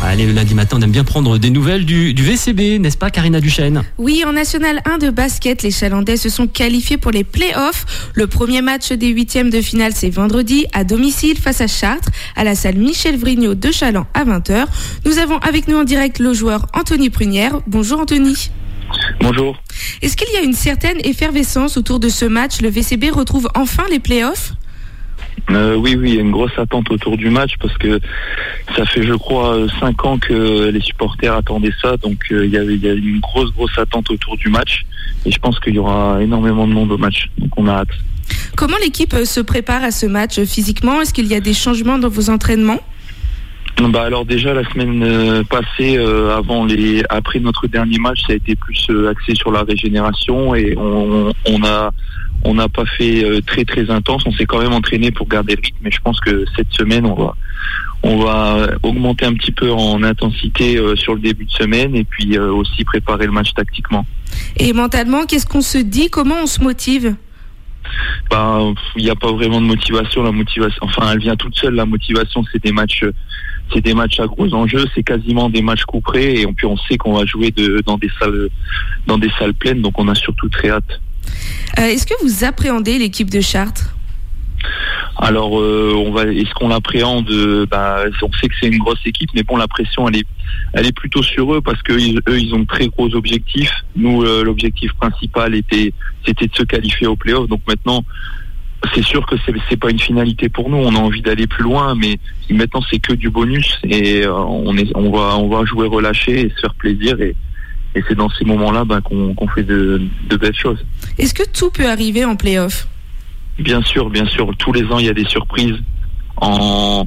Allez, le lundi matin, on aime bien prendre des nouvelles du VCB, n'est-ce pas Karina Duchesne ? Oui, en National 1 de basket, les Chalandais se sont qualifiés pour les play-offs. Le premier match des huitièmes de finale, c'est vendredi, à domicile, face à Chartres, à la salle Michel Vrignot de Chaland à 20h. Nous avons avec nous en direct le joueur Anthony Prunière. Bonjour Anthony. Bonjour. Est-ce qu'il y a une certaine effervescence autour de ce match ? Le VCB retrouve enfin les play-offs ? Oui, il y a une grosse attente autour du match parce que ça fait, je crois, 5 ans que les supporters attendaient ça. Donc, il y a une grosse attente autour du match. Et je pense qu'il y aura énormément de monde au match. Donc, on a hâte. Comment l'équipe se prépare à ce match physiquement ? Est-ce qu'il y a des changements dans vos entraînements ? Alors déjà, la semaine passée, après notre dernier match, ça a été plus axé sur la régénération et on n'a pas fait très intense. On s'est quand même entraîné pour garder le rythme, mais je pense que cette semaine, on va augmenter un petit peu en intensité sur le début de semaine et puis aussi préparer le match tactiquement. Et mentalement, qu'est-ce qu'on se dit ? Comment on se motive ? Il n'y a pas vraiment de motivation. La motivation, elle vient toute seule. La motivation, c'est des matchs à gros enjeux. C'est quasiment des matchs couperés et puis on sait qu'on va jouer dans des salles pleines. Donc on a surtout très hâte. Est-ce que vous appréhendez l'équipe de Chartres ? Alors, est-ce qu'on l'appréhende ? On sait que c'est une grosse équipe, mais bon, la pression, elle est plutôt sur eux parce qu'eux, ils ont de très gros objectifs. Nous, l'objectif principal c'était de se qualifier au play-off. Donc maintenant, c'est sûr que c'est pas une finalité pour nous. On a envie d'aller plus loin, mais maintenant c'est que du bonus et on va jouer relâché et se faire plaisir et c'est dans ces moments-là qu'on fait de belles choses. Est-ce que tout peut arriver en play-off ? Bien sûr. Tous les ans, il y a des surprises. En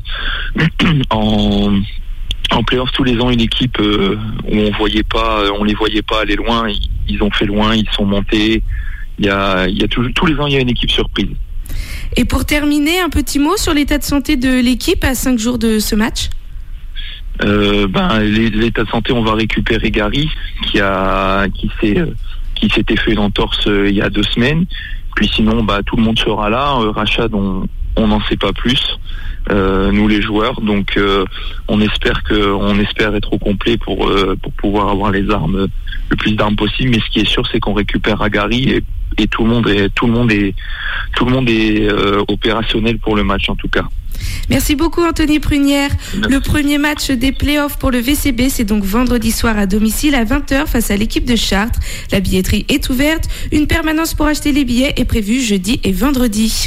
play-off, tous les ans, une équipe où on les voyait pas aller loin. Ils ont fait loin, ils sont montés. Il y a tous les ans, il y a une équipe surprise. Et pour terminer, un petit mot sur l'état de santé de l'équipe à 5 jours de ce match ? L'état de santé, on va récupérer Gary qui s'était fait une entorse il y a 2 semaines. Puis sinon, tout le monde sera là. Rachad, on n'en sait pas plus. Nous les joueurs, donc on espère être au complet pour pouvoir avoir le plus d'armes possible. Mais ce qui est sûr, c'est qu'on récupère Gary et tout le monde est opérationnel pour le match en tout cas. Merci beaucoup Anthony Prunière. Merci. Le premier match des playoffs pour le VCB, c'est donc vendredi soir à domicile à 20h face à l'équipe de Chartres. La billetterie est ouverte. Une permanence pour acheter les billets est prévue jeudi et vendredi.